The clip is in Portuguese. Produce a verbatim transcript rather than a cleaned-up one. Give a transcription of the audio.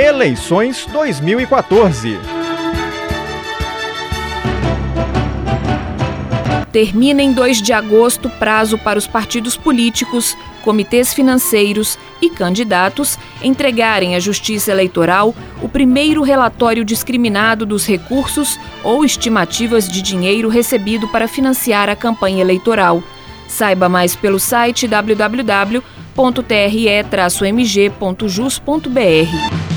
Eleições dois mil e quatorze. Termina em dois de agosto prazo para os partidos políticos, comitês financeiros e candidatos entregarem à Justiça Eleitoral o primeiro relatório discriminado dos recursos ou estimativas de dinheiro recebido para financiar a campanha eleitoral. Saiba mais pelo site w w w ponto t r e traço m g ponto jus ponto b r.